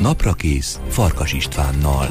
Naprakész Farkas Istvánnal.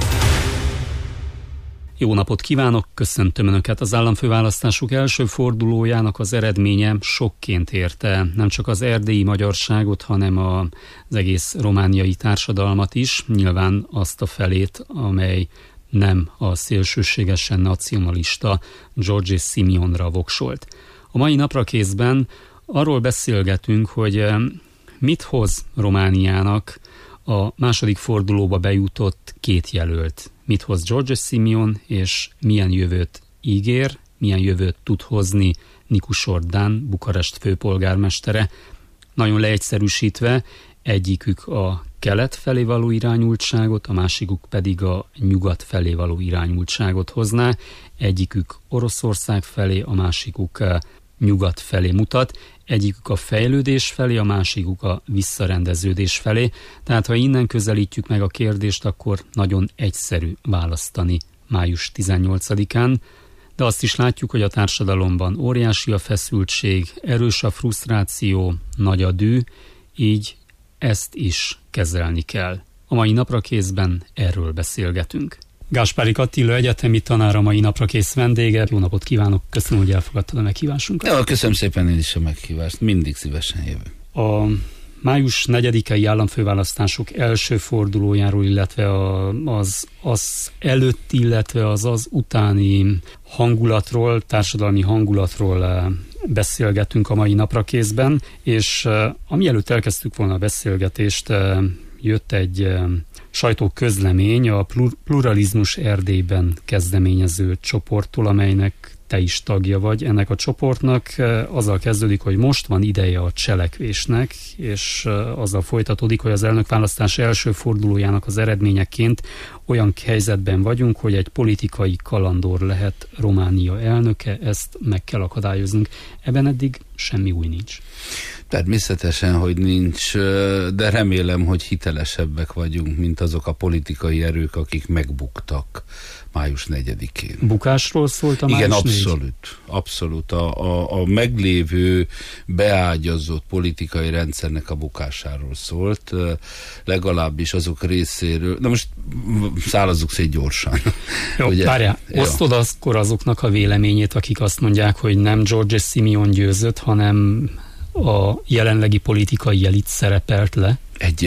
Jó napot kívánok, köszöntöm Önöket. Az államfőválasztások első fordulójának az eredménye sokként érte nem csak az erdélyi magyarságot, hanem az egész romániai társadalmat is, nyilván azt a felét, amely nem a szélsőségesen nacionalista George Simeonra voksolt. A mai Naprakészben arról beszélgetünk, hogy mit hoz Romániának a második fordulóba bejutott két jelölt. Mit hoz George Simeon, és milyen jövőt ígér, milyen jövőt tud hozni Nicu Ordan, Bukarest főpolgármestere. Nagyon leegyszerűsítve, egyikük a kelet felé való irányultságot, a másikuk pedig a nyugat felé való irányultságot hozná. Egyikük Oroszország felé, a másikuk nyugat felé mutat. Egyikük a fejlődés felé, a másikuk a visszarendeződés felé. Tehát ha innen közelítjük meg a kérdést, akkor nagyon egyszerű választani május 18-án. De azt is látjuk, hogy a társadalomban óriási a feszültség, erős a frusztráció, nagy a dű, így ezt is kezelni kell. A mai Naprakészben erről beszélgetünk. Gáspári Attila egyetemi tanár a mai Naprakész vendége. Jó napot kívánok, köszönöm, hogy elfogadtad a meghívásunkat. Ja, köszönöm szépen én is a meghívást, mindig szívesen jövök. A május 4-i államfőválasztások első fordulójáról, illetve az előtti, illetve az utáni hangulatról, társadalmi hangulatról beszélgetünk a mai Naprakészben, és amielőtt elkezdtük volna a beszélgetést, jött egy sajtóközlemény a Pluralizmus Erdélyben kezdeményező csoporttól, amelynek te is tagja vagy. Ennek a csoportnak azzal kezdődik, hogy most van ideje a cselekvésnek, és azzal folytatódik, hogy az elnökválasztás első fordulójának az eredményeként olyan helyzetben vagyunk, hogy egy politikai kalandor lehet Románia elnöke, ezt meg kell akadályoznunk. Ebben eddig semmi új nincs. Természetesen, hogy nincs, de remélem, hogy hitelesebbek vagyunk, mint azok a politikai erők, akik megbuktak május 4-én. Bukásról szólt a május 4? Igen, abszolút. A meglévő, beágyazott politikai rendszernek a bukásáról szólt, legalábbis azok részéről. Na most szállazzuk szét gyorsan. Jó, várjál, osztod akkor azoknak a véleményét, akik azt mondják, hogy nem George Simeon győzött, hanem a jelenlegi politikai elit szerepelt le?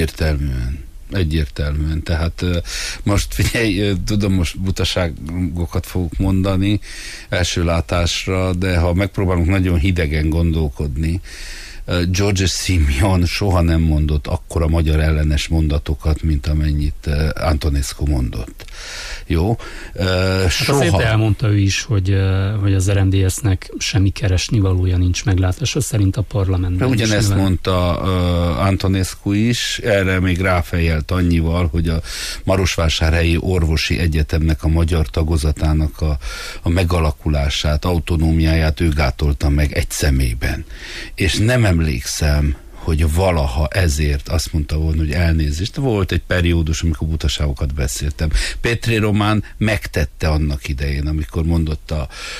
Egyértelműen. Tehát most figyelj, tudom, most butaságokat fogok mondani első látásra, de ha megpróbálunk nagyon hidegen gondolkodni, George Simeon soha nem mondott akkora magyar ellenes mondatokat, mint amennyit Antonescu mondott. Jó? Soha. Azért elmondta ő is, hogy az RMDS-nek semmi keresnivalója nincs, meglátása szerint a parlamentben. Ugyanezt mondta Antonescu is, erre még ráfejelt annyival, hogy a Marosvásárhelyi Orvosi Egyetemnek a magyar tagozatának a megalakulását, autonómiáját ő gátolta meg egy személyben. És nem emlékszem, hogy valaha ezért azt mondta volna, hogy elnézést. Volt egy periódus, amikor butaságokat beszéltem. Petri Román megtette annak idején, amikor mondott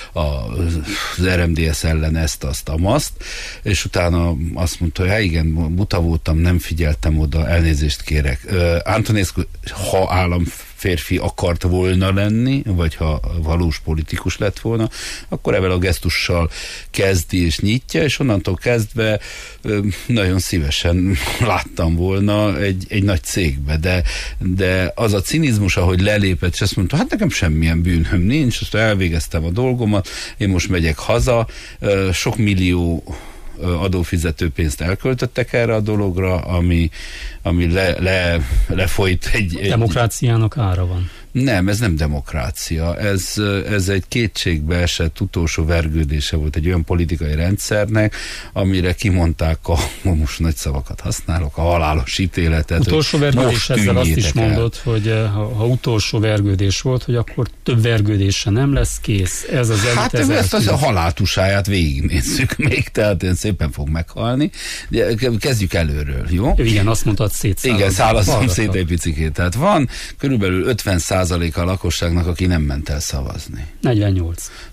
az RMDS ellen ezt, azt, amaszt, és utána azt mondta, hogy igen, buta voltam, nem figyeltem oda, elnézést kérek. Antonescu, ha államférfi akart volna lenni, vagy ha valós politikus lett volna, akkor ebben a gesztussal kezdi és nyitja, és onnantól kezdve nagyon szívesen láttam volna egy nagy cégbe, de az a cinizmus, ahogy lelépett, és azt mondta, hát nekem semmilyen bűnöm nincs, azt elvégeztem a dolgomat, én most megyek haza, sok millió adófizető pénzt elköltöttek erre a dologra, ami lefolyt egy... Demokráciának ára van. Nem, ez nem demokrácia. Ez egy kétségbe esett utolsó vergődése volt egy olyan politikai rendszernek, amire kimondták most nagy szavakat használok, a halálos ítéletet. Utolsó vergődés, ezzel azt is mondod, hogy ha utolsó vergődés volt, hogy akkor több vergődése nem lesz, kész. Ez az hát ezt a haláltusáját végignézzük még, tehát én szépen fog meghalni. De kezdjük előről, jó? Igen, azt mondtad szétszállazom. Igen, szállazom szét egy picikét. Tehát van körülbelül 50% a lakosságnak, aki nem ment el szavazni. 48.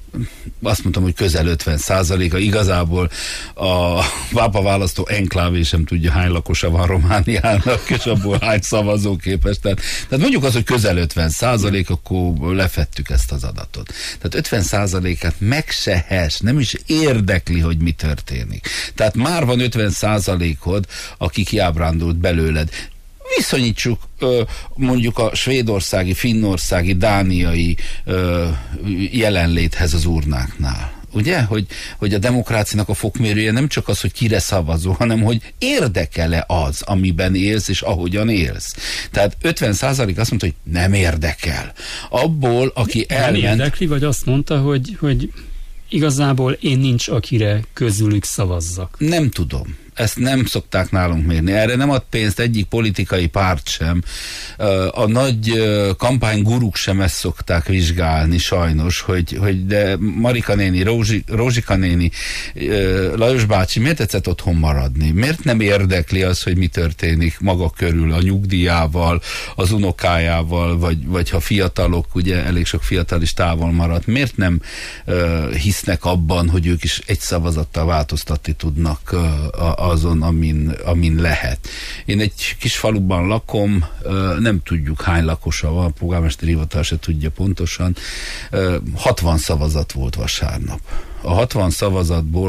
azt mondtam, hogy közel 50%-a. Igazából a pápa választó enklávé sem tudja, hány lakosa van Romániának, és abból hány szavazóképes. Tehát mondjuk az, hogy közel 50%, akkor lefettük ezt az adatot. Tehát 50%-át megsehes, nem is érdekli, hogy mi történik. Tehát már van 50%-od, aki kiábrándult belőled. Viszonyítsuk mondjuk a svédországi, finnországi, dániai jelenléthez az urnáknál. Ugye? Hogy a demokráciának a fokmérője nem csak az, hogy kire szavazó, hanem hogy érdekel-e az, amiben élsz, és ahogyan élsz. Tehát 50% azt mondta, hogy nem érdekel. Abból, aki elment... Nem érdekli, vagy azt mondta, hogy igazából én nincs, akire közülük szavazzak. Nem tudom. Ezt nem szokták nálunk mérni. Erre nem ad pénzt egyik politikai párt sem. A nagy kampányguruk sem ezt szokták vizsgálni, sajnos, hogy de Marika néni, Rózsika néni, Lajos bácsi, miért tetszett otthon maradni? Miért nem érdekli az, hogy mi történik maga körül a nyugdíjával, az unokájával, vagy ha fiatalok, ugye elég sok fiatal is távol maradt, miért nem hisznek abban, hogy ők is egy szavazattal változtatni tudnak azon, amin lehet. Én egy kis faluban lakom, nem tudjuk hány lakosa van, a polgármesteri hivatal se tudja pontosan. 60 szavazat volt vasárnap. A 60 szavazatból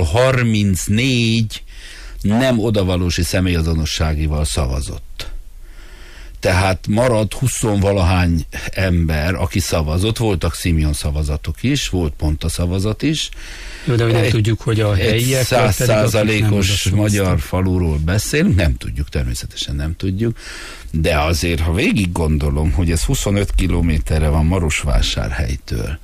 34 nem odavalósi személyazonosságival szavazott. Tehát marad 20-valahány ember, aki szavazott, voltak Simeon szavazatok is, volt Ponta szavazat is. Jó, de nem tudjuk, hogy a helyiek... 100%-os magyar faluról beszélünk, nem tudjuk, természetesen nem tudjuk, de azért, ha végig gondolom, hogy ez 25 kilométerre van Marosvásárhelytől,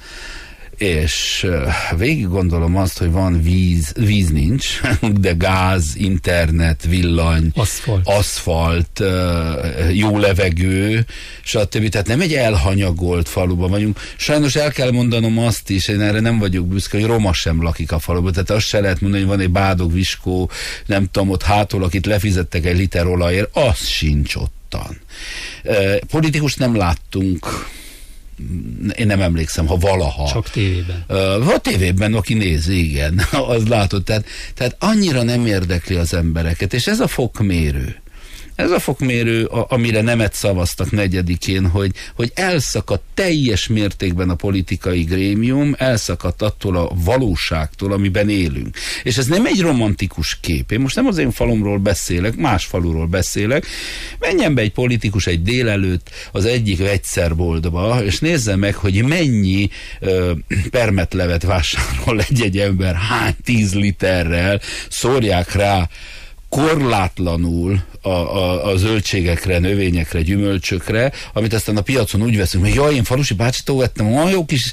és végig gondolom azt, hogy van víz nincs, de gáz, internet, villany, aszfalt, jó levegő, stb. Tehát nem egy elhanyagolt faluban vagyunk. Sajnos el kell mondanom azt is, én erre nem vagyok büszke, hogy roma sem lakik a faluban. Tehát azt se lehet mondani, hogy van egy bádog-viskó, nem tudom, ott hátul, akit lefizettek egy liter olajért, az sincs ottan. Politikus nem láttunk, én nem emlékszem, ha valaha. Csak tévében. A tévében, aki nézi, igen, az látod. Tehát annyira nem érdekli az embereket, és ez a fokmérő. Ez a fokmérő, amire nemet szavaztak 4-én, hogy elszakadt teljes mértékben a politikai grémium, elszakadt attól a valóságtól, amiben élünk. És ez nem egy romantikus kép. Én most nem az én falumról beszélek, más faluról beszélek. Menjen be egy politikus egy délelőtt az egyik vegyszerboltba, és nézze meg, hogy mennyi permetlevet vásárol egy ember, hány 10 literrel, szórják rá korlátlanul a zöldségekre, növényekre, gyümölcsökre, amit aztán a piacon úgy veszünk, hogy jaj, én falusi bácsitól vettem, olyan jó kis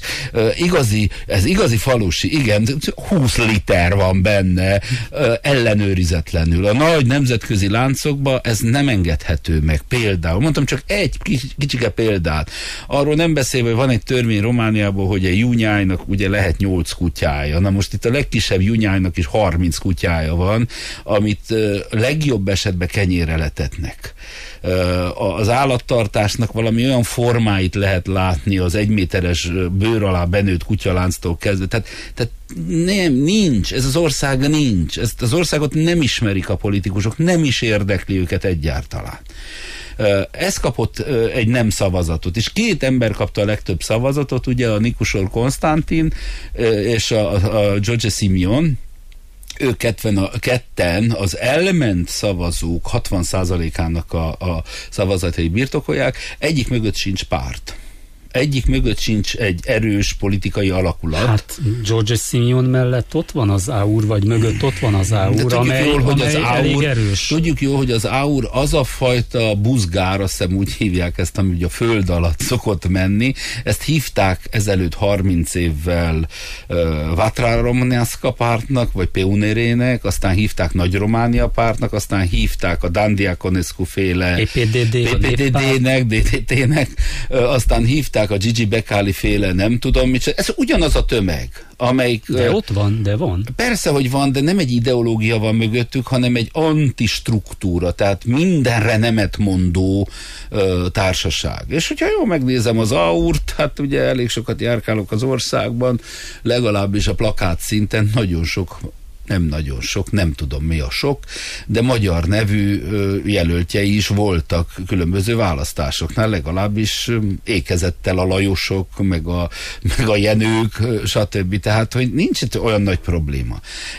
igazi falusi, igen, 20 liter van benne, ellenőrizetlenül. A nagy nemzetközi láncokban ez nem engedhető meg. Például, mondtam csak egy kicsike példát. Arról nem beszélve, hogy van egy törvény Romániában, hogy egy júnyájnak ugye lehet 8 kutyája. Na most itt a legkisebb júnyájnak is 30 kutyája van, amit legjobb esetben kenyérre letetnek. Az állattartásnak valami olyan formáit lehet látni az 1 méteres bőr alá benőtt kutyalánctól kezdve. Tehát nem, nincs. Ez az ország nincs. Ezt az országot nem ismerik a politikusok, nem is érdekli őket egyáltalán. Ez kapott egy nem szavazatot, és 2 ember kapta a legtöbb szavazatot, ugye a Nikusor Konstantin és a George Simeon. Ők ketten az elment szavazók 60%-ának a szavazatai birtokolják, egyik mögött sincs párt. Egyik mögött sincs egy erős politikai alakulat. Hát George Simeon mellett ott van az AUR, vagy mögött ott van az AUR, amely elég erős. Tudjuk jól, hogy az AUR az a fajta buzgár, azt hiszem úgy hívják ezt, ami ugye a föld alatt szokott menni. Ezt hívták ezelőtt 30 évvel Vatra Romaniaska pártnak, vagy Peunerének, aztán hívták Nagy Románia pártnak, aztán hívták a Dan Diaconescu féle PPDD-nek, DDT-nek, aztán hívták a Gigi Becali féle, nem tudom mit. Ez ugyanaz a tömeg, amelyik... De ott van, de van. Persze, hogy van, de nem egy ideológia van mögöttük, hanem egy antistruktúra, tehát mindenre nemet mondó társaság. És hogyha jól megnézem az Aurt, hát ugye elég sokat járkálok az országban, legalábbis a plakát szinten nagyon sok, nem tudom mi a sok, de magyar nevű jelöltjei is voltak különböző választásoknál, legalábbis ékezettel a Lajosok, meg a Jenők, stb. Tehát, hogy nincs itt olyan nagy probléma.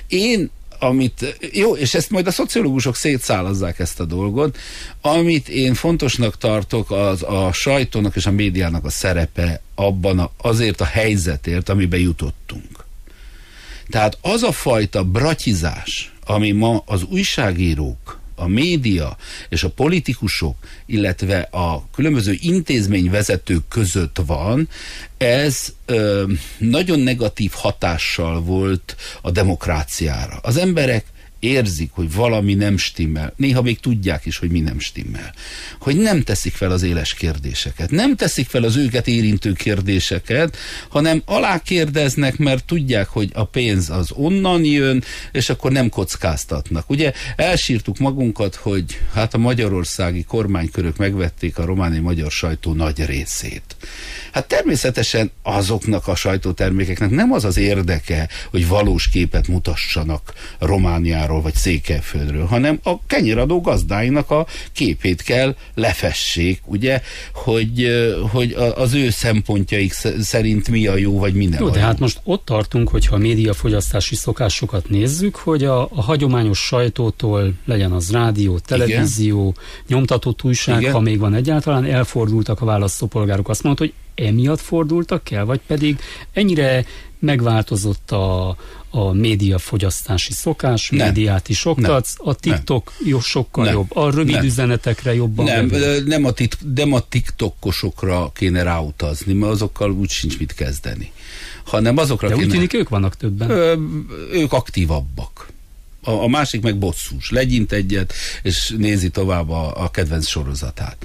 Jó, és ezt majd a szociológusok szétszálazzák ezt a dolgot, amit én fontosnak tartok, az a sajtónak és a médiának a szerepe abban azért a helyzetért, amiben jutottunk. Tehát az a fajta bratyizás, ami ma az újságírók, a média és a politikusok, illetve a különböző intézményvezetők között van, ez nagyon negatív hatással volt a demokráciára. Az emberek érzik, hogy valami nem stimmel. Néha még tudják is, hogy mi nem stimmel. Hogy nem teszik fel az éles kérdéseket. Nem teszik fel az őket érintő kérdéseket, hanem alákérdeznek, mert tudják, hogy a pénz az onnan jön, és akkor nem kockáztatnak. Ugye elsírtuk magunkat, hogy hát a magyarországi kormánykörök megvették a romániai magyar sajtó nagy részét. Hát természetesen azoknak a sajtótermékeknek nem az az érdeke, hogy valós képet mutassanak Romániáról vagy Székelyföldről, hanem a kenyeradó gazdáinak a képét kell lefessék, ugye, hogy az ő szempontjaik szerint mi a jó, vagy mi nem. Jó, de hát most ott tartunk, hogyha a médiafogyasztási szokásokat nézzük, hogy a hagyományos sajtótól, legyen az rádió, televízió, igen, nyomtatott újság, igen, ha még van egyáltalán, elfordultak a választópolgárok. Azt mondta, hogy emiatt fordultak el, vagy pedig ennyire megváltozott a médiafogyasztási szokás, médiát is oktatsz, a TikTok sokkal jobb, a rövid üzenetekre jobban. Nem a TikTokosokra kéne ráutazni, mert azokkal úgy sincs mit kezdeni. Hanem azokra de kéne... úgy tűnik, ők vannak többen. Ők aktívabbak. A másik meg bosszús. Legyint egyet, és nézi tovább a kedvenc sorozatát.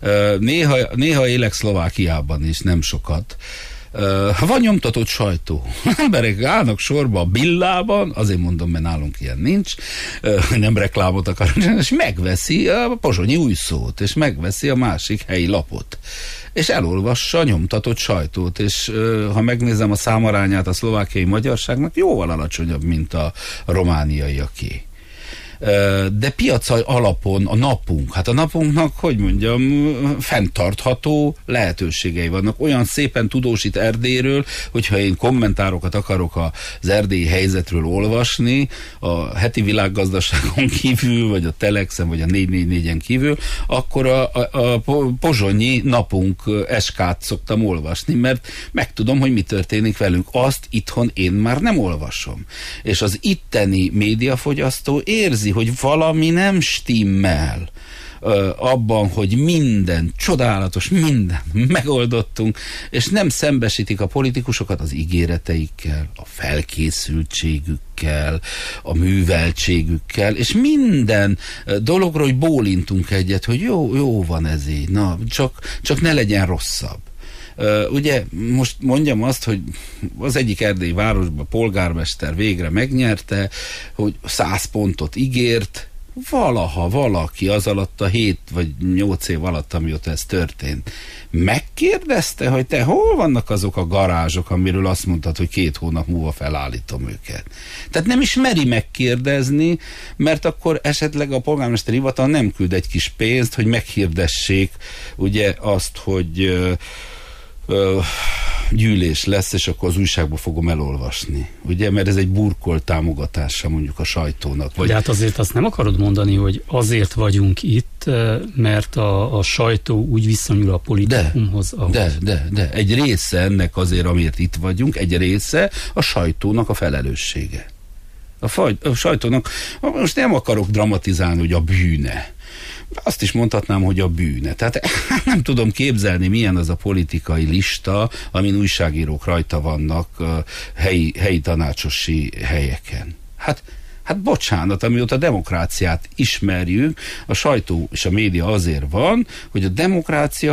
Néha élek Szlovákiában is, nem sokat. Van nyomtatott sajtó. Emberek állnak sorba a Billában, azért mondom, mert nálunk ilyen nincs, nem reklámot akarok, és megveszi a Pozsonyi Újszót, és megveszi a másik helyi lapot. És elolvassa a nyomtatott sajtót, és ha megnézem a számarányát a szlovákiai magyarságnak, jóval alacsonyabb, mint a romániaiaké. De piaci alapon a napunk, hát a napunknak, hogy mondjam, fenntartható lehetőségei vannak. Olyan szépen tudósít Erdélyről, hogyha én kommentárokat akarok az erdélyi helyzetről olvasni, a heti világgazdaságon kívül, vagy a Telexen, vagy a 444-en kívül, akkor a pozsonyi napunk eskát szoktam olvasni, mert megtudom, hogy mi történik velünk. Azt itthon én már nem olvasom. És az itteni médiafogyasztó érzi, hogy valami nem stimmel abban, hogy minden csodálatos, minden megoldottunk, és nem szembesítik a politikusokat az ígéreteikkel, a felkészültségükkel, a műveltségükkel, és minden dologról, hogy bólintunk egyet, hogy jó van ez így, na, csak ne legyen rosszabb. Ugye most mondjam azt, hogy az egyik erdélyi városban polgármester végre megnyerte, hogy 100 pontot ígért, valaha valaki az alatt a 7 vagy 8 év alatt, amióta ez történt, megkérdezte, hogy te hol vannak azok a garázsok, amiről azt mondtad, hogy 2 hónap múlva felállítom őket. Tehát nem is meri megkérdezni, mert akkor esetleg a polgármester hivatal nem küld egy kis pénzt, hogy meghirdessék ugye azt, hogy gyűlés lesz, és akkor az újságból fogom elolvasni. Ugye, mert ez egy burkolt támogatása mondjuk a sajtónak. Vagy... De hát azért azt nem akarod mondani, hogy azért vagyunk itt, mert a sajtó úgy viszonyul a politikumhoz. De. Egy része ennek azért, amiért itt vagyunk, egy része a sajtónak a felelőssége. A sajtónak, most nem akarok dramatizálni, hogy a bűne. Azt is mondhatnám, hogy a bűne. Tehát nem tudom képzelni, milyen az a politikai lista, amin újságírók rajta vannak helyi tanácsosi helyeken. Hát bocsánat, amióta a demokráciát ismerjük, a sajtó és a média azért van, hogy a demokrácia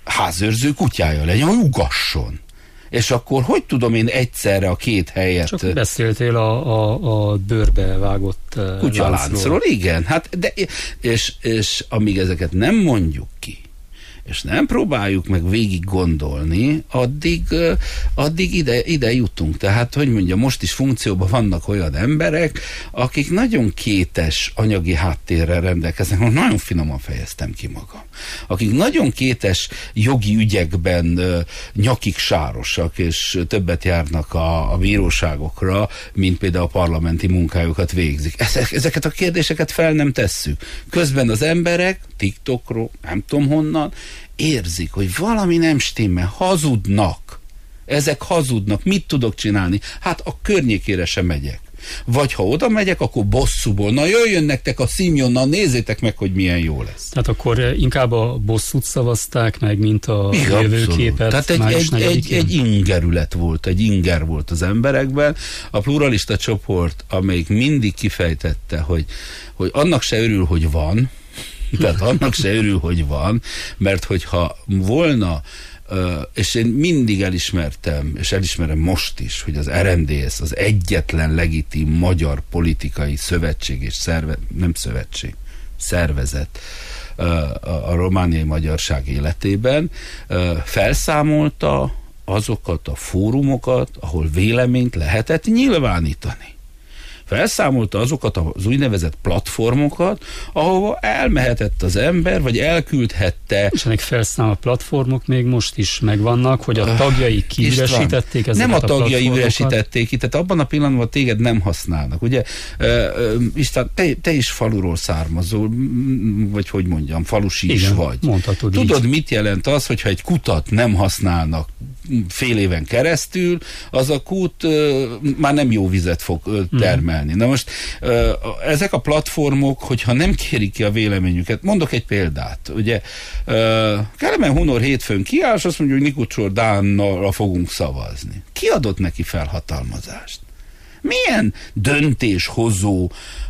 házőrző kutyája legyen, hogy ugasson. És akkor hogy tudom én egyszerre a két helyet... Csak beszéltél a bőrbe vágott kutyaláncról, igen. Hát és amíg ezeket nem mondjuk ki, és nem próbáljuk meg végig gondolni, addig ide jutunk. Tehát, hogy mondja, most is funkcióban vannak olyan emberek, akik nagyon kétes anyagi háttérrel rendelkeznek, most nagyon finoman fejeztem ki magam, akik nagyon kétes jogi ügyekben nyakig sárosak, és többet járnak a bíróságokra, mint például a parlamenti munkájukat végzik. Ezeket a kérdéseket fel nem tesszük. Közben az emberek TikTokról, nem tudom honnan, érzik, hogy valami nem stimmel, hazudnak. Ezek hazudnak. Mit tudok csinálni? Hát a környékére sem megyek. Vagy ha oda megyek, akkor bosszúból. Na jöjjön nektek a Szimjonnal, nézzétek meg, hogy milyen jó lesz. Tehát akkor inkább a bosszút szavazták meg, mint a jövőképet. Tehát egy ingerület volt, egy inger volt az emberekben. A pluralista csoport, amelyik mindig kifejtette, hogy annak se örül, hogy van, tehát annak se örül, hogy van, mert hogyha volna, és én mindig elismertem, és elismerem most is, hogy az RMDSZ az egyetlen legitim magyar politikai szövetség és szervezet a romániai magyarság életében, felszámolta azokat a fórumokat, ahol véleményt lehetett nyilvánítani. Felszámolta azokat az úgynevezett platformokat, ahova elmehetett az ember, vagy elküldhette. És ennek felszámolt platformok még most is megvannak, hogy a tagjai kiüresítették ezeket nem a tagjai üresítették ki, tehát abban a pillanatban téged nem használnak. Ugye, István, te is faluról származol, vagy hogy mondjam, falusi is vagy. Tudod, mit jelent az, hogyha egy kutat nem használnak fél éven keresztül, az a kút már nem jó vizet fog termelni. Na most ezek a platformok, hogyha nem kérik ki a véleményüket, mondok egy példát, ugye Kelemen Hunor hétfőn kiáll, és azt mondja, hogy Nikucsor Dánnal fogunk szavazni. Ki adott neki felhatalmazást? Milyen döntéshozó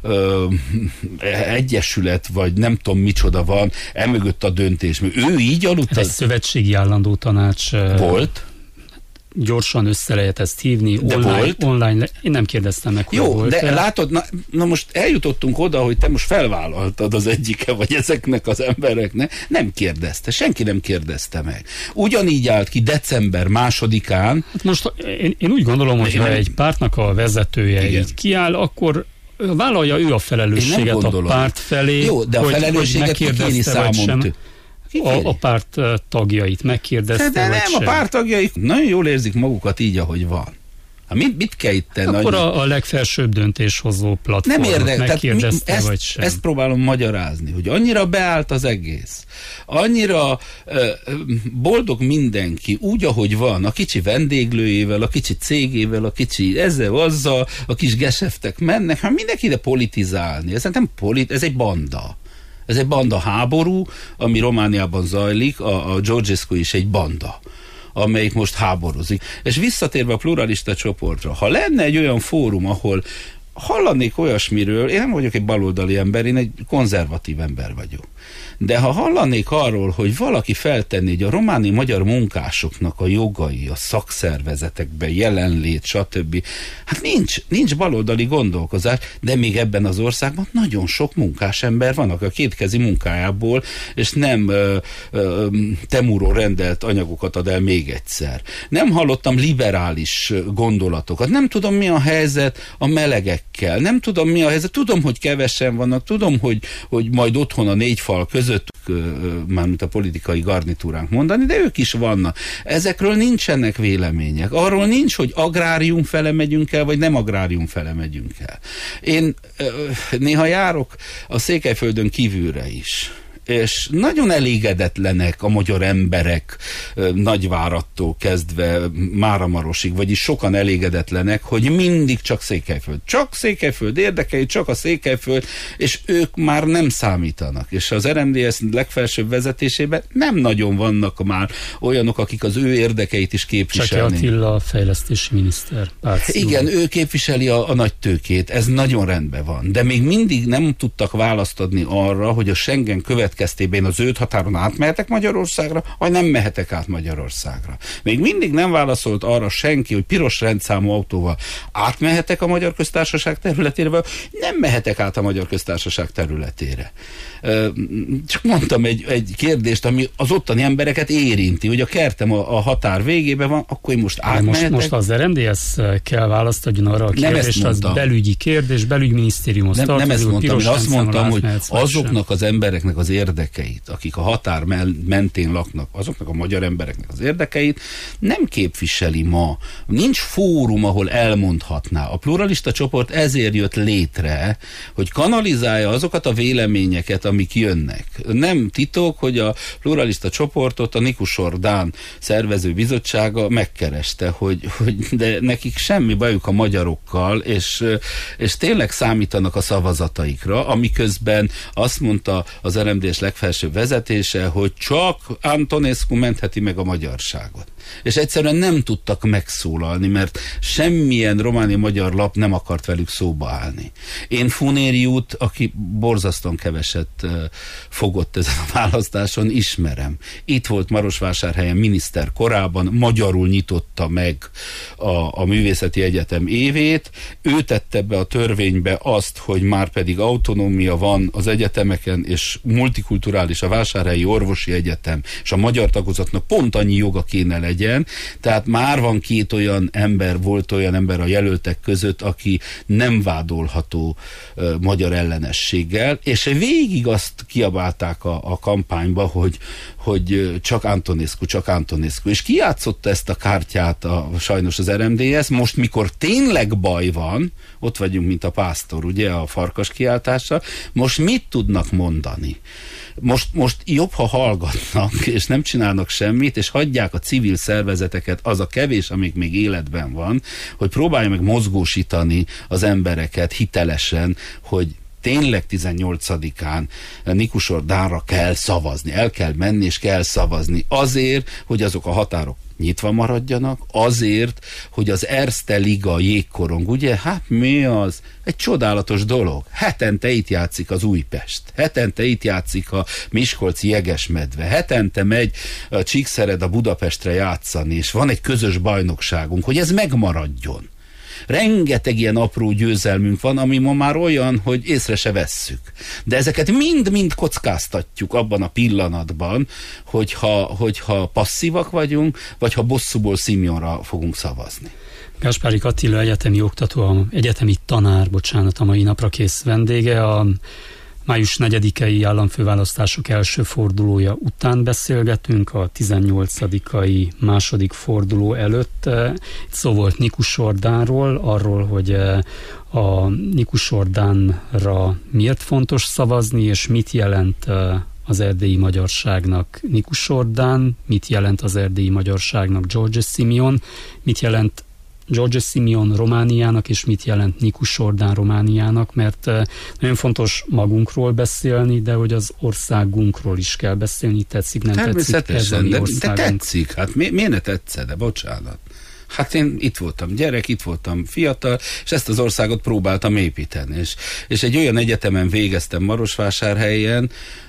egyesület, vagy nem tudom micsoda van emögött a döntés? Ő így aludt? Egy szövetségi állandó tanács volt. Gyorsan össze lehet ezt hívni. De online. Én nem kérdeztem meg, hogy jó, volt. De látod, na most eljutottunk oda, hogy te most felvállaltad az egyike, vagy ezeknek az embereknek. Nem kérdezte, senki nem kérdezte meg. Ugyanígy állt ki december 2-án. Hát most én úgy gondolom, hogy ha egy pártnak a vezetője így kiáll, akkor vállalja ő a felelősséget a párt felé. Jó, de a felelősséget kikéri számon. A párt tagjait megkérdezte, de nem, sem? A párt tagjaik nagyon jól érzik magukat így, ahogy van. Mit kell itt tenni? Akkor a legfelsőbb döntéshozó platformot megkérdezte, vagy sem? Ezt próbálom magyarázni, hogy annyira beállt az egész, annyira boldog mindenki, úgy, ahogy van, a kicsi vendéglőjével, a kicsi cégével, a kicsi ezzel-azzal, a kis geseftek mennek, hát mindenki ide politizálni. Ez egy banda. Ez egy banda háború, ami Romániában zajlik, a Georgescu is egy banda, amelyik most háborúzik. És visszatérve a pluralista csoportra, ha lenne egy olyan fórum, ahol hallanék olyasmiről, én nem vagyok egy baloldali ember, én egy konzervatív ember vagyok. De ha hallanék arról, hogy valaki feltenni, hogy a románi magyar munkásoknak a jogai, a szakszervezetekben jelenlét, stb. Hát nincs baloldali gondolkozás, de még ebben az országban nagyon sok munkás ember van, aki a kétkezi munkájából, és nem Temurról rendelt anyagokat ad el még egyszer. Nem hallottam liberális gondolatokat. Nem tudom, mi a helyzet a melegekkel. Nem tudom, mi a helyzet. Tudom, hogy kevesen vannak. Tudom, hogy majd otthon a négy fal között, mármint a politikai garnitúránk mondani, de ők is vannak. Ezekről nincsenek vélemények. Arról nincs, hogy agrárium fele megyünk el, vagy nem agrárium fele megyünk el. Én néha járok a Székelyföldön kívülre is, és nagyon elégedetlenek a magyar emberek Nagyváradtól kezdve Máramarosig, vagyis sokan elégedetlenek, hogy mindig csak Székelyföld. Csak Székelyföld érdekei, csak a Székelyföld, és ők már nem számítanak. És az RMDSZ legfelsőbb vezetésében nem nagyon vannak már olyanok, akik az ő érdekeit is képviselnék. Csaki Attila, fejlesztési miniszter. Igen, ő képviseli a nagy tőkét, ez nagyon rendben van. De még mindig nem tudtak választ adni arra, hogy a Schengen következő következtében én a zöld határon átmehetek Magyarországra, vagy nem mehetek át Magyarországra. Még mindig nem válaszolt arra senki, hogy piros rendszámú autóval átmehetek a Magyar Köztársaság területére, vagy nem mehetek át a Magyar Köztársaság területére. Csak mondtam egy kérdést, ami az ottani embereket érinti, hogy a kertem a határ végében van, akkor én most átmehetek. Most az RMDS kell választ adjon arra a kérdést, az belügyi kérdés, belügyminisztériumhoz tartozik. Nem ezt mondtam, én azt mondtam, hogy azoknak az embereknek az érdekeit, akik a határ mentén laknak, azoknak a magyar embereknek az érdekeit nem képviseli ma. Nincs fórum, ahol elmondhatná. A pluralista csoport ezért jött létre, hogy kanalizálja azokat a véleményeket, amik jönnek. Nem titok, hogy a pluralista csoportot a Nikusordán szervező bizottsága megkereste, hogy de nekik semmi bajuk a magyarokkal, és tényleg számítanak a szavazataikra, amiközben azt mondta az RMDS legfelsőbb vezetése, hogy csak Antonescu mentheti meg a magyarságot. És egyszerűen nem tudtak megszólalni, mert semmilyen románia magyar lap nem akart velük szóba állni. Én Funériút, aki borzasztóan keveset fogott ezen a választáson, ismerem. Itt volt Marosvásárhelyen miniszter korában, magyarul nyitotta meg a Művészeti Egyetem évét. Ő tette be a törvénybe azt, hogy már pedig autonómia van az egyetemeken, és multikulturális a Vásárhelyi Orvosi Egyetem, és a magyar tagozatnak pont annyi joga kéne legyen. Tehát már van volt olyan ember a jelöltek között, aki nem vádolható magyar ellenességgel, és végig azt kiabálták a kampányba, hogy csak Antonescu. És kijátszotta ezt a kártyát sajnos az RMDS. Most, mikor tényleg baj van, ott vagyunk, mint a pásztor, ugye, a farkas kiáltással, most mit tudnak mondani? Most jobb, ha hallgatnak, és nem csinálnak semmit, és hagyják a civil szervezeteket, az a kevés, amik még életben van, hogy próbálja meg mozgósítani az embereket hitelesen, hogy tényleg 18-án Nikusordánra kell szavazni, el kell menni, és kell szavazni azért, hogy azok a határok nyitva maradjanak, azért, hogy az Erste Liga jégkorong, ugye, hát mi az? Egy csodálatos dolog. Hetente itt játszik az Újpest, hetente itt játszik a Miskolci Jegesmedve, hetente megy a Csíkszered a Budapestre játszani, és van egy közös bajnokságunk, hogy ez megmaradjon. Rengeteg ilyen apró győzelmünk van, ami ma már olyan, hogy észre se vesszük. De ezeket mind-mind kockáztatjuk abban a pillanatban, hogyha passzívak vagyunk, vagy ha bosszúból Szimjonra fogunk szavazni. Gáspári Attila egyetemi tanár, a mai napra kész vendége, a május 4-i államfőválasztások első fordulója után beszélgetünk, a 18-ai második forduló előtt. Itt szó volt Nikusordánról, arról, hogy a Nikusordánra miért fontos szavazni, és mit jelent az erdélyi magyarságnak Nikusordán, mit jelent az erdélyi magyarságnak George Simeon, mit jelent George Simeon Romániának, és mit jelent Nikusordán Romániának, mert nagyon fontos magunkról beszélni, de hogy az országunkról is kell beszélni, tetszik, nem tetszik ez a mi országunk. De tetszik, hát miért ne tetszene, bocsánat. Hát én itt voltam gyerek, itt voltam fiatal, és ezt az országot próbáltam építeni. És egy olyan egyetemen végeztem Marosvásárhelyen,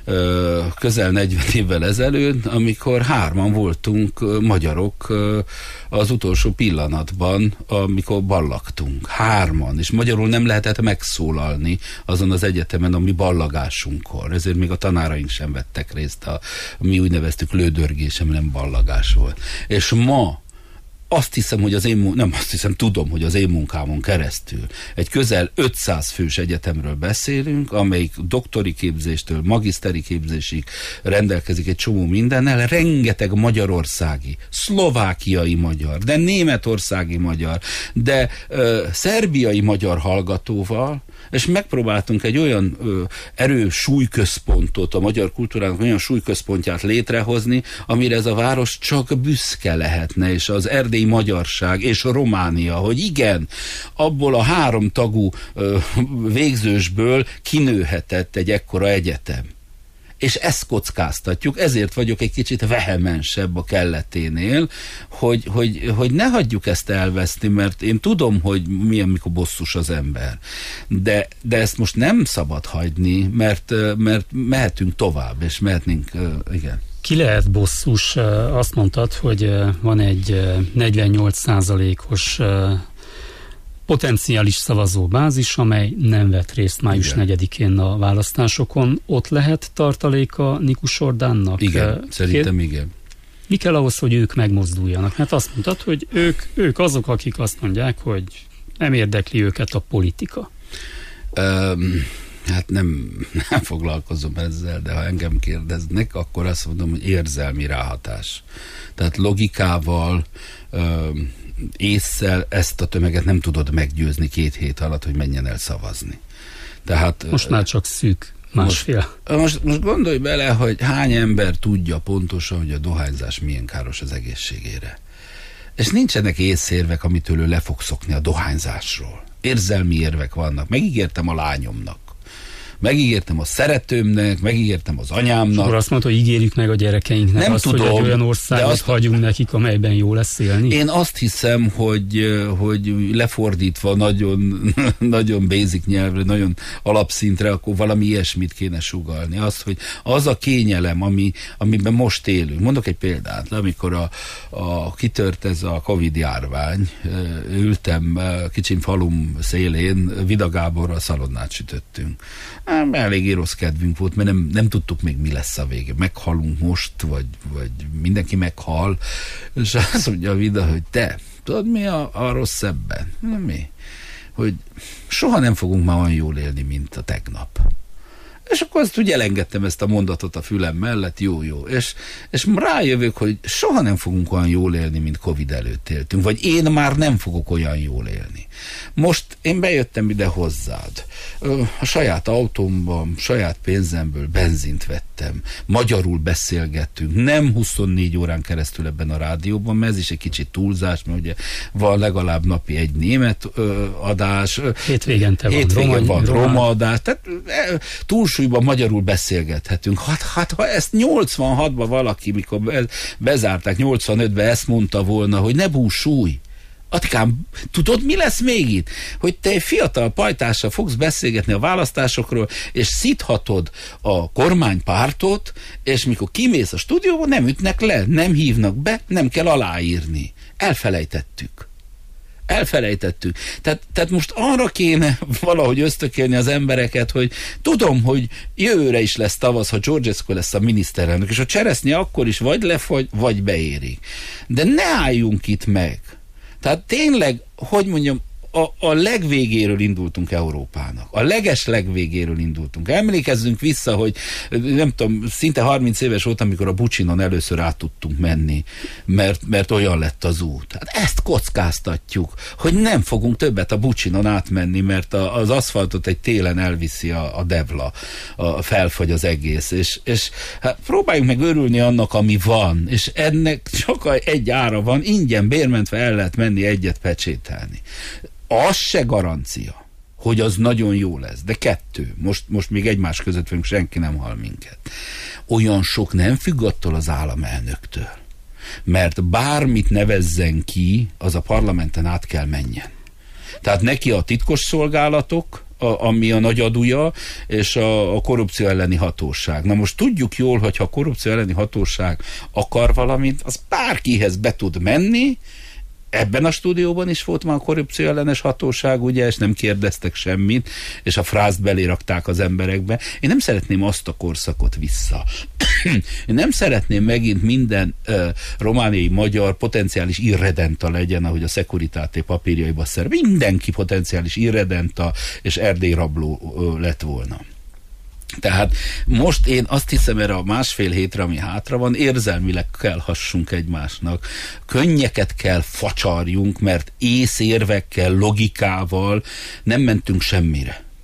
közel 40 évvel ezelőtt, amikor 3 voltunk magyarok az utolsó pillanatban, amikor ballagtunk. 3, és magyarul nem lehetett megszólalni azon az egyetemen, a mi ballagásunkkor. Ezért még a tanáraink sem vettek részt, mi úgy neveztük lődörgés, ami nem ballagás volt. És ma azt hiszem, hogy tudom, hogy az én munkámon keresztül egy közel 500 fős egyetemről beszélünk, amelyik doktori képzéstől, magiszteri képzésig rendelkezik egy csomó mindennel, rengeteg magyarországi, szlovákiai magyar, de németországi magyar, de szerbiai magyar hallgatóval, és megpróbáltunk egy olyan súlyközpontot, a magyar kultúrának olyan súlyközpontját létrehozni, amire ez a város csak büszke lehetne, és az erdélyi magyarság és Románia, hogy igen, abból a 3 tagú végzősből kinőhetett egy ekkora egyetem. És ezt kockáztatjuk, ezért vagyok egy kicsit vehemensebb a kelleténél, hogy ne hagyjuk ezt elveszni, mert én tudom, hogy milyen, mikor bosszus az ember. De ezt most nem szabad hagyni, mert mehetünk tovább, és mehetnénk, igen. Ki lehet bosszus? Azt mondtad, hogy van egy 48%-os potenciális szavazóbázis, amely nem vett részt május 4-én a választásokon. Ott lehet tartaléka Nikus Zsoldánnak? Igen, szerintem igen. Mi kell ahhoz, hogy ők megmozduljanak? Mert azt mondtad, hogy ők azok, akik azt mondják, hogy nem érdekli őket a politika. Hát nem foglalkozom ezzel, de ha engem kérdeznek, akkor azt mondom, hogy érzelmi ráhatás. Tehát logikával, ésszel ezt a tömeget nem tudod meggyőzni 2 hét alatt, hogy menjen el szavazni. Tehát, most már csak szűk másfél. Most gondolj bele, hogy hány ember tudja pontosan, hogy a dohányzás milyen káros az egészségére. És nincsenek észérvek, amitől ő le fog szokni a dohányzásról. Érzelmi érvek vannak. Megígértem a lányomnak. Megígértem a szeretőmnek, megígértem az anyámnak. Akkor azt mondta, hogy ígérjük meg a gyerekeinknek nem azt, tudom, hogy egy olyan országot hagyunk nekik, amelyben jó lesz élni? Én azt hiszem, hogy lefordítva nagyon, nagyon basic nyelvre, nagyon alapszintre, akkor valami ilyesmit kéne sugallni. Azt, hogy az a kényelem, amiben most élünk. Mondok egy példát, amikor kitört ez a Covid járvány, ültem kicsin falum szélén, Vida Gáborral szalonnát sütöttünk. Eléggé rossz kedvünk volt, mert nem tudtuk még, mi lesz a vége. Meghalunk most, vagy mindenki meghal. És azt mondja a Vida, hogy te, tudod mi a rossz ebben? Mi? Hogy soha nem fogunk már olyan jól élni, mint a tegnap. És akkor azt úgy elengedtem ezt a mondatot a fülem mellett, jó. És rájövök, hogy soha nem fogunk olyan jól élni, mint Covid előtt éltünk, vagy én már nem fogok olyan jól élni. Most én bejöttem ide hozzád. A saját autómban, saját pénzemből benzint vettem. Magyarul beszélgettünk. Nem 24 órán keresztül ebben a rádióban, mert ez is egy kicsit túlzás, mert ugye van legalább napi egy német adás. Hétvégente van roma adás. Tehát túlsúlyban magyarul beszélgethetünk. Hát ha ezt 86-ban valaki, mikor bezárták, 85-ben ezt mondta volna, hogy ne búsulj. Atikám, tudod, mi lesz még itt? Hogy te egy fiatal pajtással fogsz beszélgetni a választásokról, és szíthatod a kormánypártot, és mikor kimész a stúdióba, nem ütnek le, nem hívnak be, nem kell aláírni. Elfelejtettük. Tehát most arra kéne valahogy ösztökélni az embereket, hogy tudom, hogy jövőre is lesz tavasz, ha Georgescu lesz a miniszterelnök, és a cseresznye akkor is vagy lefagy, vagy beérik. De ne álljunk itt meg. Tehát tényleg, hogy mondjam, a legvégéről indultunk Európának. A legvégéről indultunk. Emlékezzünk vissza, hogy nem tudom, szinte 30 éves volt, amikor a Bucsinon először át tudtunk menni, mert olyan lett az út. Hát ezt kockáztatjuk, hogy nem fogunk többet a Bucsinon átmenni, mert az aszfaltot egy télen elviszi a Devla, felfagy az egész. És hát próbáljunk meg örülni annak, ami van, és ennek csak egy ára van, ingyen bérmentve el lehet menni egyet pecsételni. Az se garancia, hogy az nagyon jó lesz. De 2, most még egymás között vagyunk, senki nem hal minket. Olyan sok nem függ attól az államelnöktől. Mert bármit nevezzen ki, az a parlamenten át kell menjen. Tehát neki a titkos szolgálatok, ami a nagy adúja, és a korrupció elleni hatóság. Na most tudjuk jól, hogy ha a korrupció elleni hatóság akar valamit, az bárkihez be tud menni. Ebben a stúdióban is volt már a korrupció ellenes hatóság, ugye, és nem kérdeztek semmit, és a frászt belérakták az emberekbe. Én nem szeretném azt a korszakot vissza. Én nem szeretném megint minden romániai magyar potenciális irredenta legyen, ahogy a Securitate papírjaiba szerep. Mindenki potenciális irredenta és erdélyrabló lett volna. Tehát most én azt hiszem, erre a másfél hétre, ami hátra van, érzelmileg kell hassunk egymásnak. Könnyeket kell facsarjunk, mert észérvekkel, logikával nem mentünk semmire.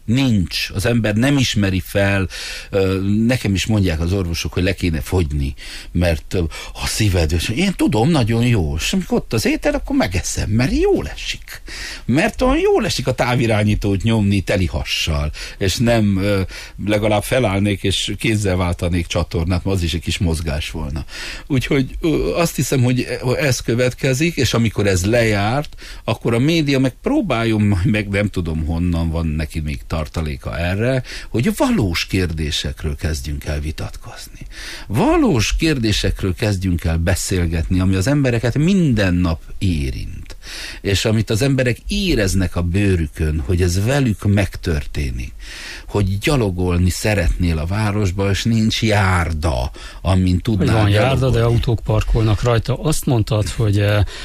Nincs. Az ember nem ismeri fel. Nekem is mondják az orvosok, hogy le kéne fogyni, mert a szíved, és én tudom, nagyon jó. És amikor ott az étel, akkor megeszem, mert jól esik. Mert olyan jól esik a távirányítót nyomni teli hassal, és nem legalább felállnék, és kézzel váltanék csatornát, mert az is egy kis mozgás volna. Úgyhogy azt hiszem, hogy ez következik, és amikor ez lejárt, akkor a média meg próbáljon, meg nem tudom honnan van neki még tartaléka erre, hogy a valós kérdésekről kezdjünk el vitatkozni. Valós kérdésekről kezdjünk el beszélgetni, ami az embereket minden nap érint. És amit az emberek éreznek a bőrükön, hogy ez velük megtörténik. Hogy gyalogolni szeretnél a városba, és nincs járda, amin tudnál van gyalogolni. járda, de autók parkolnak rajta. Azt mondtad, hogy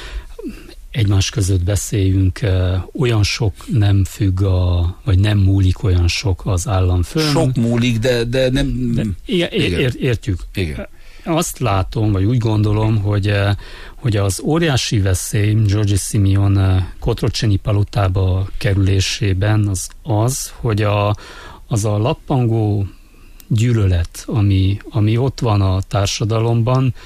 egymás között beszéljünk, olyan sok nem függ, vagy nem múlik olyan sok az állam fölön. Sok múlik, de nem... Értjük. Igen. Azt látom, vagy úgy gondolom, hogy az óriási veszély Giorgio Simeone Cotroceni palotába kerülésében az, hogy az a lappangó gyűlölet, ami ott van a társadalomban,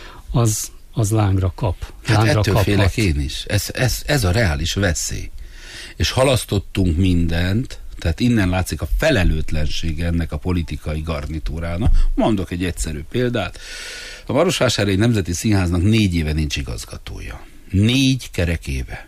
az lángra kap. Hát ettől félek én is. Ez a reális veszély. És halasztottunk mindent, tehát innen látszik a felelőtlensége ennek a politikai garnitúrának. Mondok egy egyszerű példát. A Marosvásárhelyi Nemzeti Színháznak 4 éve nincs igazgatója. 4 kerek éve.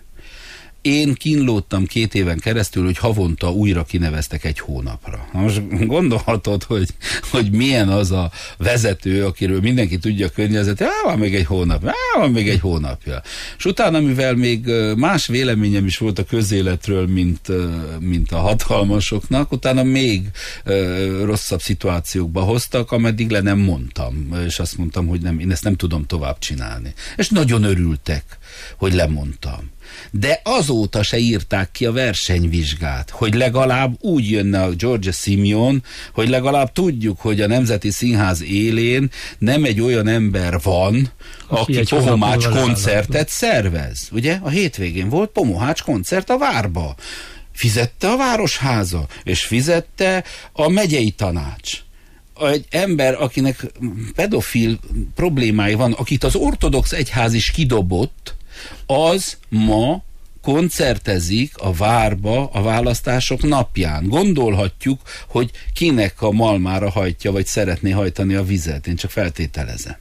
Én kínlódtam 2 éven keresztül, hogy havonta újra kineveztek 1 hónapra. Na most gondolhatod, hogy milyen az a vezető, akiről mindenki tudja a környezetet, van még 1 hónap, van még 1 hónapja. És utána, mivel még más véleményem is volt a közéletről, mint a hatalmasoknak, utána még rosszabb szituációkba hoztak, ameddig le nem mondtam. És azt mondtam, hogy nem, én ezt nem tudom tovább csinálni. És nagyon örültek, hogy lemondtam. De azóta se írták ki a versenyvizsgát, hogy legalább úgy jönne a Giorgio Simeone, hogy legalább tudjuk, hogy a Nemzeti Színház élén nem egy olyan ember van, aki Pomohács koncertet szervez. Ugye? A hétvégén volt Pomohács koncert a Várba. Fizette a Városháza, és fizette a megyei tanács. Egy ember, akinek pedofil problémái van, akit az ortodox egyház is kidobott, az ma koncertezik a Várba a választások napján. Gondolhatjuk, hogy kinek a malmára hajtja, vagy szeretné hajtani a vizet. Én csak feltételezem.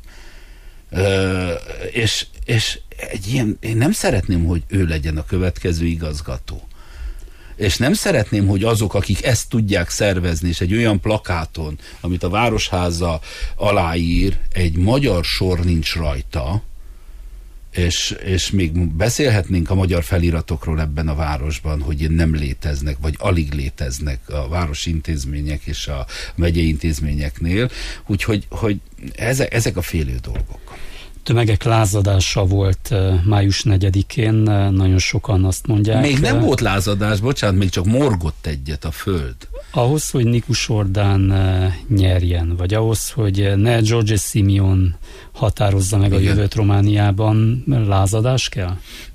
És egy ilyen, én nem szeretném, hogy ő legyen a következő igazgató. És nem szeretném, hogy azok, akik ezt tudják szervezni, és egy olyan plakáton, amit a Városháza aláír, egy magyar sor nincs rajta, és még beszélhetnénk a magyar feliratokról ebben a városban, hogy nem léteznek, vagy alig léteznek a városi intézmények és a megyei intézményeknél, úgyhogy ezek a félő dolgok. Tömegek lázadása volt május 4-én, nagyon sokan azt mondják. Még nem volt lázadás, bocsánat, még csak morgott egyet a föld. Ahhoz, hogy Nikus Orbán nyerjen, vagy ahhoz, hogy ne Giorgio Simeone határozza meg a jövőt Romániában, lázadás kell?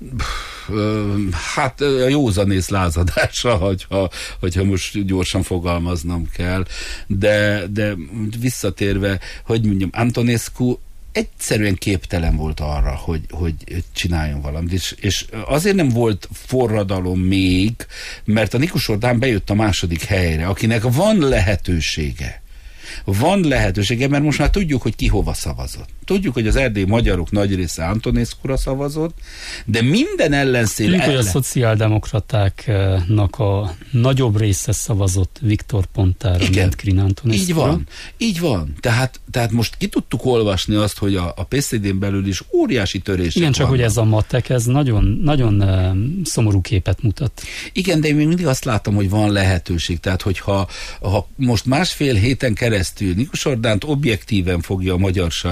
Hát a józanész lázadása, hogyha most gyorsan fogalmaznom kell, de visszatérve, hogy mondjam, Antonescu egyszerűen képtelen volt arra, hogy csináljon valamit. És azért nem volt forradalom még, mert a Nikus Orbán bejött a második helyre, akinek van lehetősége. Van lehetősége, mert most már tudjuk, hogy ki hova szavazott. Tudjuk, hogy az erdélyi magyarok nagy része Antonescu-ra szavazott, de minden ellenszél tudjuk, hogy a szociáldemokratáknak a nagyobb része szavazott Viktor Pontára, mint Crin Antonescu-ra. Így van. Tehát most ki tudtuk olvasni azt, hogy a PSD-n belül is óriási törések igen, csak vannak. hogy ez a matek, ez nagyon, nagyon szomorú képet mutat. Igen, de én még mindig azt látom, hogy van lehetőség. Tehát, hogyha most 1,5 héten keresztül Nikus Orbánt objektíven fogja a magyar sajtó, nem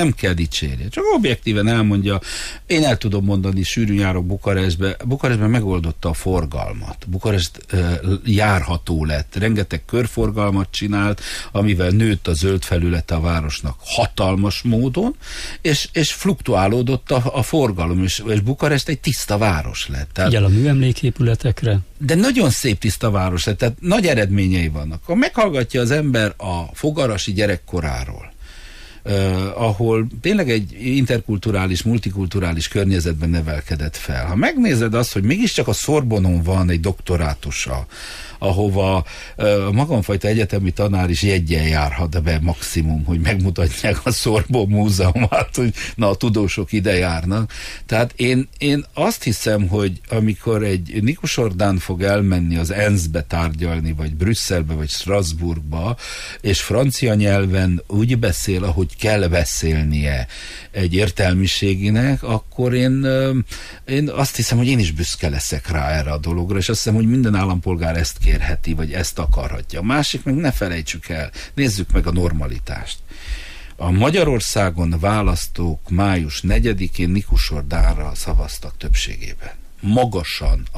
nem kell dicsérje, csak objektíven elmondja, én el tudom mondani, sűrűn járok Bukarestbe, Bukarestben megoldotta a forgalmat. Bukarest járható lett, rengeteg körforgalmat csinált, amivel nőtt a zöld felülete a városnak hatalmas módon, és fluktuálódott a forgalom, és Bukarest egy tiszta város lett. Tehát, figyel a műemléképületekre. de nagyon szép tiszta város lett, tehát nagy eredményei vannak. Ha meghallgatja az ember a fogarasi gyerekkoráról, ahol tényleg egy interkulturális, multikulturális környezetben nevelkedett fel. Ha megnézed azt, hogy mégiscsak a Szorbonon van egy doktorátusa, ahova magamfajta egyetemi tanár is jeggyel járhat be maximum, hogy megmutatják a Sorbonne múzeumát, hogy na, a tudósok ide járnak. Tehát én azt hiszem, hogy amikor egy Nikus Ordán fog elmenni az ENSZ-be tárgyalni, vagy Brüsszelbe, vagy Strasbourgba, és francia nyelven úgy beszél, ahogy kell beszélnie egy értelmiséginek, akkor én azt hiszem, hogy én is büszke leszek rá erre a dologra, és azt hiszem, hogy minden állampolgár ezt kérheti, vagy ezt akarhatja. A másik meg ne felejtsük el, nézzük meg a normalitást. A Magyarországon választók május 4-én Nikus Ordánra szavaztak többségében. Magasan a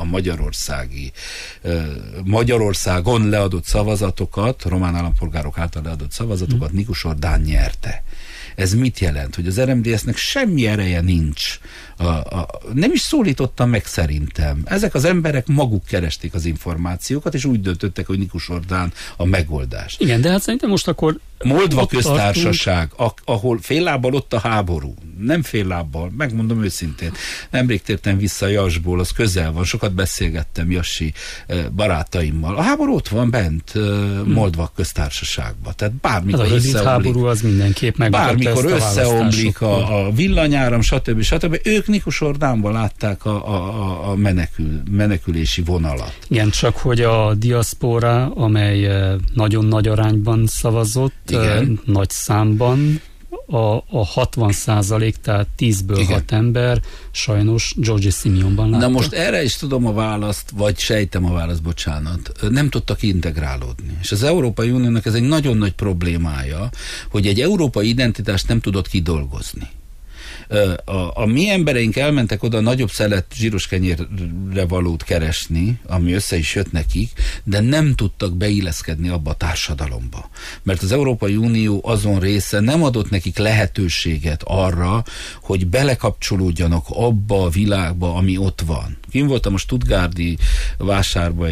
Magyarországon leadott szavazatokat, román állampolgárok által leadott szavazatokat Nikus Ordán nyerte. Ez mit jelent? Hogy az RMDS-nek semmi ereje nincs. Nem is szólítottam meg szerintem. Ezek az emberek maguk keresték az információkat, és úgy döntöttek, hogy Nikus Ordán a megoldás. Igen, de hát szerintem most akkor Moldva köztársaság, ahol fél lábbal ott a háború. Nem fél lábbal, megmondom őszintén. Nemrég tértem vissza Jasból, az közel van, sokat beszélgettem Jassi barátaimmal. A háború ott van bent Moldva köztársaságban. Tehát bármikor az összeomlik. háború az mindenképp bármikor összeomlik a villanyáram, stb. Ők Nikus Ordánban látták a menekülési vonalat. Igen, csak hogy a diaszpora, amely nagyon nagy arányban szavazott, nagy számban, a 60%, tehát 10-ből 6 ember sajnos György Simeonban látta. Na most erre is tudom a választ, vagy sejtem a választ, bocsánat. Nem tudtak integrálódni. És az Európai Uniónak ez egy nagyon nagy problémája, hogy egy európai identitást nem tudott kidolgozni. A mi embereink elmentek oda nagyobb szelet zsíros kenyérre valót keresni, ami össze is jött nekik, de nem tudtak beilleszkedni abba a társadalomba. Mert az Európai Unió azon része nem adott nekik lehetőséget arra, hogy belekapcsolódjanak abba a világba, ami ott van. Én voltam a stuttgarti vásárba,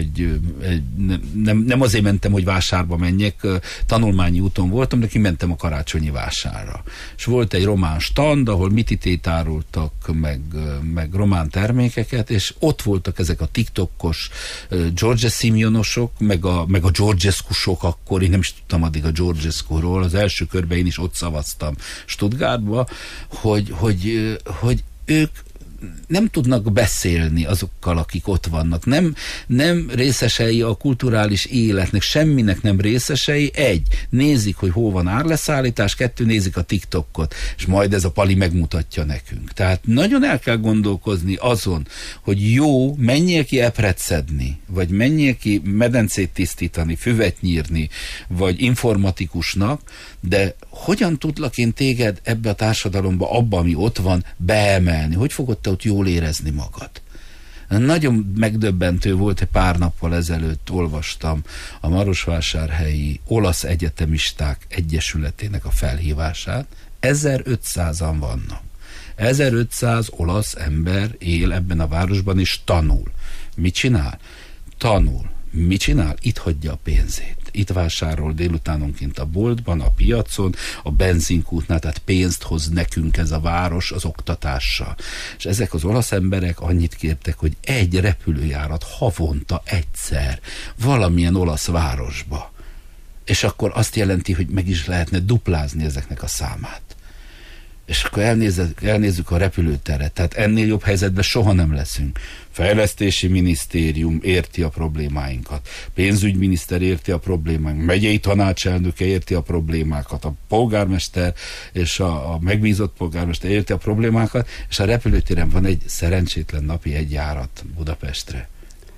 nem azért mentem, hogy vásárba menjek, tanulmányi úton voltam, de kimentem a karácsonyi vásárra. És volt egy román stand, ahol mititét árultak, meg román termékeket, és ott voltak ezek a TikTokos György Simeonosok, meg a Georgescu-sok akkor, én nem is tudtam addig a Georgescu-ról, az első körben én is ott szavaztam Stuttgartba, hogy ők nem tudnak beszélni azokkal, akik ott vannak. Nem részesei a kulturális életnek, semminek nem részesei. 1. Nézik, hogy hol van árleszállítás, 2. nézik a TikTokot, és majd ez a Pali megmutatja nekünk. Tehát nagyon el kell gondolkozni azon, hogy jó, menjél ki epret szedni, vagy menjél ki medencét tisztítani, füvet nyírni, vagy informatikusnak, de hogyan tudlak én téged ebbe a társadalomba, abba, ami ott van, beemelni? Hogy fogod te ott jól érezni magad? Nagyon megdöbbentő volt, hogy pár nappal ezelőtt olvastam a Marosvásárhelyi Olasz Egyetemisták Egyesületének a felhívását. 1500-an vannak. 1500 olasz ember él ebben a városban és tanul. Mit csinál? Tanul. Mit csinál? Itt hagyja a pénzét. Itt vásárol délutánonként a boltban, a piacon, a benzinkútnál, tehát pénzt hoz nekünk ez a város az oktatással. És ezek az olasz emberek annyit kértek, hogy egy repülőjárat havonta egyszer valamilyen olasz városba. És akkor azt jelenti, hogy meg is lehetne duplázni ezeknek a számát. És akkor elnézzük a repülőteret, tehát ennél jobb helyzetben soha nem leszünk. Fejlesztési minisztérium érti a problémáinkat, pénzügyminiszter érti a problémáinkat, megyei tanácselnöke érti a problémákat, a polgármester és a megbízott polgármester érti a problémákat, és a repülőtéren van egy szerencsétlen napi egy járat Budapestre.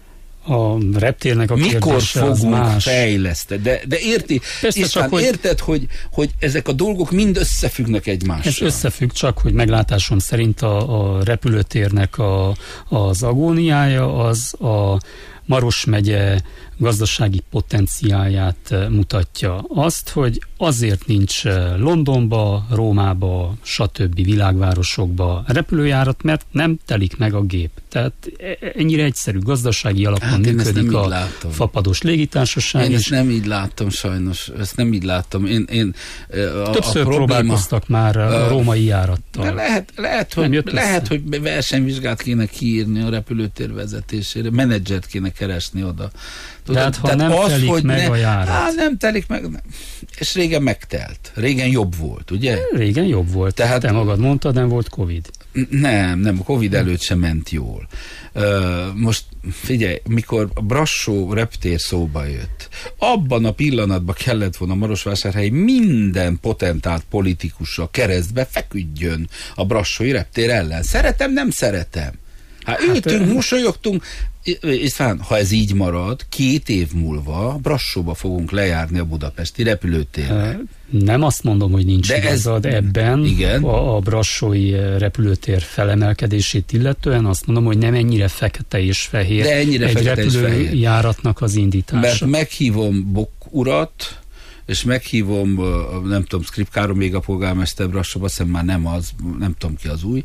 A reptérnek a mikor fogunk fejleszteni? De érti, István, érted, hogy ezek a dolgok mind összefüggnek egymással? Ez összefügg, csak hogy meglátásom szerint a repülőtérnek az agóniája az a Maros megye gazdasági potenciálját mutatja. Azt, hogy azért nincs Londonba, Rómába, stb. Világvárosokba repülőjárat, mert nem telik meg a gép. Tehát ennyire egyszerű gazdasági alapon működik a fapados légitársaság. Én ezt nem így láttam sajnos. Ezt nem így láttam. Többször próbálkoztak már a római járattal. Lehet, hogy versenyvizsgát kéne kiírni a repülőtér vezetésére, menedzsert kéne keresni oda. Tehát ha nem telik meg a járat. Nem telik meg. És régen megtelt. Régen jobb volt, ugye? Régen jobb volt. Tehát, te magad mondtad, nem volt Covid. Nem, a Covid előtt sem ment jól. Most figyelj, mikor a Brassó reptér szóba jött, abban a pillanatban kellett volna Marosvásárhelyi minden potentált politikusa keresztbe feküdjön a brassói reptér ellen. Szeretem, nem szeretem. Ültünk, mosolyogtunk, István, ha ez így marad, 2 év múlva Brassóba fogunk lejárni a budapesti repülőtérre. Nem azt mondom, hogy nincs igazad ebben. Igen. A brassói repülőtér felemelkedését illetően azt mondom, hogy nem ennyire fekete és fehér egy repülőjáratnak az indítása. Mert meghívom Bok urat, és meghívom, nem tudom, Skripkáro még a polgármester Brassóba, azt hiszem már nem az, nem tudom ki az új,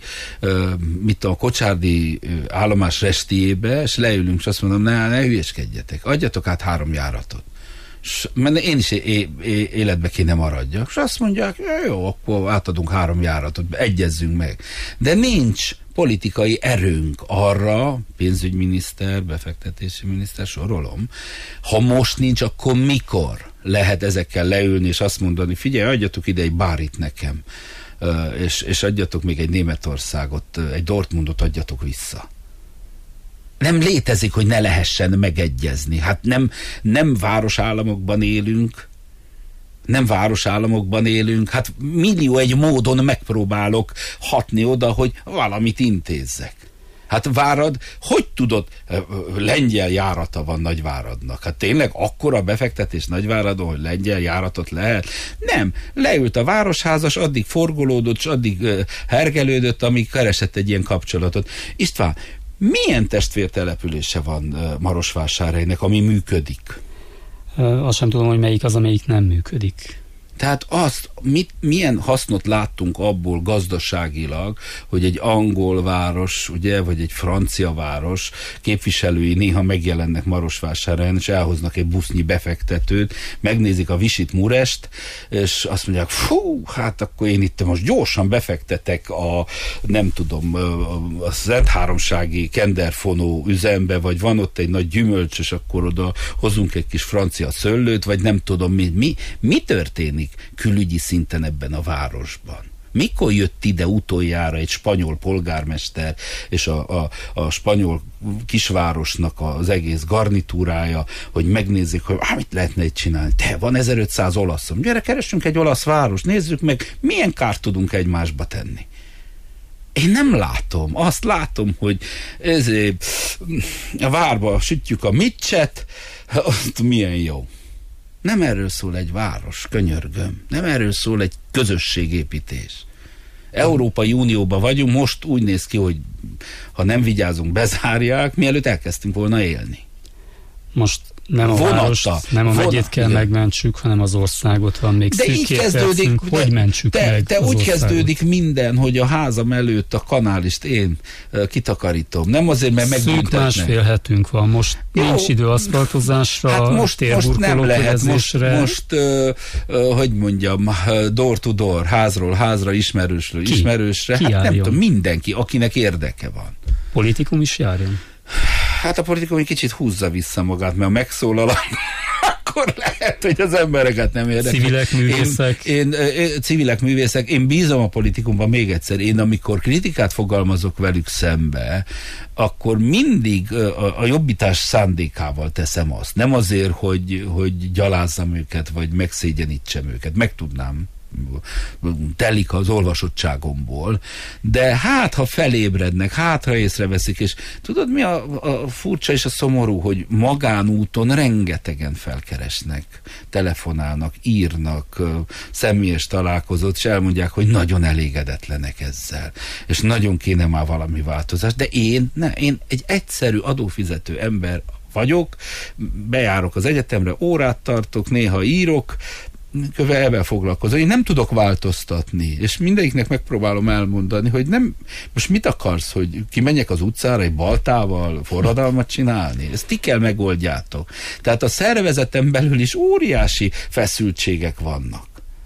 a Kocsárdi állomás restijébe, és leülünk, és azt mondom, ne hülyeskedjetek, adjatok át 3 járatot. Mert én is életbe kéne maradjak. És azt mondják, jó, akkor átadunk 3 járatot, egyezzünk meg. De nincs politikai erőnk arra, pénzügyminiszter, befektetési miniszter, sorolom, ha most nincs, akkor mikor lehet ezekkel leülni, és azt mondani, figyelj, adjatok ide egy Bárit nekem, és adjatok még egy Németországot, egy Dortmundot adjatok vissza. Nem létezik, hogy ne lehessen megegyezni. Hát nem városállamokban élünk, hát millió egy módon megpróbálok hatni oda, hogy valamit intézzek. Hát Várad, hogy tudod, lengyel járata van Nagyváradnak? Hát tényleg akkora befektetés Nagyváradon, hogy lengyel járatot lehet? Nem. Leült a városházas, addig forgolódott, és addig hergelődött, amíg keresett egy ilyen kapcsolatot. István, milyen testvértelepülése van Marosvásárhelynek, ami működik? Azt sem tudom, hogy melyik az, amelyik nem működik. Tehát milyen hasznot láttunk abból gazdaságilag, hogy egy angol város, ugye, vagy egy francia város képviselői néha megjelennek Marosvásárhelyen, és elhoznak egy busznyi befektetőt, megnézik a Visit Murest, és azt mondják, fú, hát akkor én itt most gyorsan befektetek a Szentháromsági kenderfonó üzembe, vagy van ott egy nagy gyümölcs, és akkor oda hozunk egy kis francia szőlőt, vagy nem tudom mi történik külügyi szinten ebben a városban. Mikor jött ide utoljára egy spanyol polgármester és a spanyol kisvárosnak az egész garnitúrája, hogy megnézzék, hogy mit lehetne itt csinálni. Van 1500 olaszom. Gyere, keressünk egy olasz város, nézzük meg, milyen kárt tudunk egymásba tenni. Én nem látom. Azt látom, hogy a várba sütjük a micset, azt milyen jó. Nem erről szól egy város, könyörgöm. Nem erről szól egy közösségépítés. Európai Unióban vagyunk, most úgy néz ki, hogy ha nem vigyázunk, bezárják, mielőtt elkezdtünk volna élni. Most nem a várost, nem a megyét kell megmentsük, hanem az országot, van még szűk 2 percünk, hogy mentsük meg de úgy kezdődik minden, hogy a házam előtt a kanálist én kitakarítom. Nem azért, mert megbüntetnek. Szűk 1,5 hetünk van, most nincs idő aszfaltozásra, hát most nem lehet, most hogy mondjam, door to door, házról házra, ismerősről ismerősre, hát nem tudom, mindenki, akinek érdeke van. Politikum is járjon? Hát a politikum egy kicsit húzza vissza magát, mert megszólal, akkor lehet, hogy az embereket nem érdekel. Civilek, művészek. Civilek, művészek. Én bízom a politikumban még egyszer. Én amikor kritikát fogalmazok velük szembe, akkor mindig a jobbítás szándékával teszem azt. Nem azért, hogy gyalázzam őket, vagy megszégyenítsem őket. Meg tudnám. telik az olvasottságomból, de hát, ha felébrednek, hát, ha észreveszik, és tudod, mi a furcsa és a szomorú, hogy magánúton rengetegen felkeresnek, telefonálnak, írnak, személyes találkozót, és elmondják, hogy nagyon elégedetlenek ezzel, és nagyon kéne már valami változás, de én egy egyszerű adófizető ember vagyok, bejárok az egyetemre, órát tartok, néha írok, ebben foglalkozom. Én nem tudok változtatni, és mindegyiknek megpróbálom elmondani, hogy nem, most mit akarsz, hogy kimenjek az utcára egy baltával forradalmat csinálni? Ezt ti kell megoldjátok. Tehát a szervezeten belül is óriási feszültségek vannak.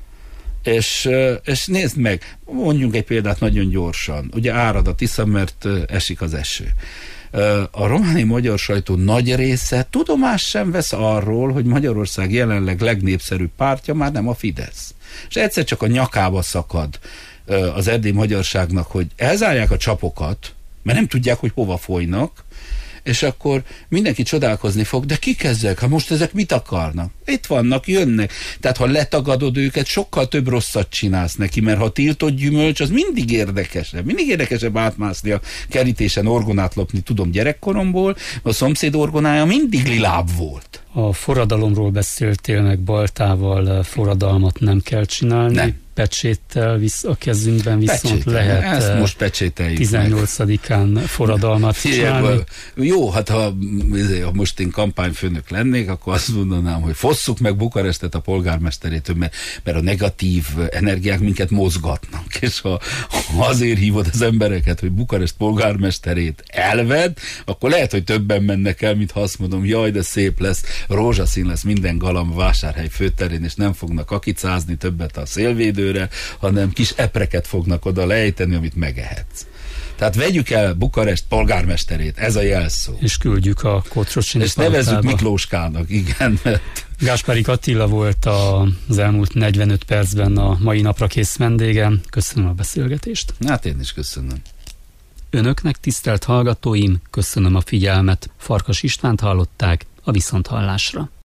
És nézd meg, mondjunk egy példát nagyon gyorsan. Ugye árad a Tisza, mert esik az eső. A romániai magyar sajtó nagy része tudomást sem vesz arról, hogy Magyarország jelenleg legnépszerűbb pártja már nem a Fidesz. És egyszer csak a nyakába szakad az erdélyi magyarságnak, hogy elzárják a csapokat, mert nem tudják, hogy hova folynak, és akkor mindenki csodálkozni fog, de kik ezek? Hát most ezek mit akarnak? Itt vannak, jönnek. Tehát ha letagadod őket, sokkal több rosszat csinálsz neki, mert ha tiltott gyümölcs, az mindig érdekesebb. Mindig érdekesebb átmászni a kerítésen, orgonát lopni, tudom gyerekkoromból, a szomszéd orgonája mindig lilább volt. A forradalomról beszéltél, meg baltával forradalmat nem kell csinálni. Nem. Pecséttel a kezünkben viszont lehet ezt most pecsételjük 18-án forradalmat csinálni. Jó, hát ha most én kampányfőnök lennék, akkor azt mondanám, hogy fosszuk meg Bukarestet a polgármesterétől, mert a negatív energiák minket mozgatnak, és ha azért hívod az embereket, hogy Bukarest polgármesterét elved, akkor lehet, hogy többen mennek el, mint ha azt mondom, jaj, de szép lesz, rózsaszín lesz minden galamb Vásárhely főterén, és nem fognak akicázni többet a szélvédőre, hanem kis epreket fognak oda lejteni, amit megehetsz. Tehát vegyük el Bukarest polgármesterét, ez a jelszó. És küldjük a Kotrosini és nevezzük Miklóskának, igen. Mert... Gásperik Attila volt az elmúlt 45 percben a mai napra kész vendégem. Köszönöm a beszélgetést. Hát én is köszönöm. Önöknek, tisztelt hallgatóim, köszönöm a figyelmet. Farkas Istvánt hallották, a viszonthallásra.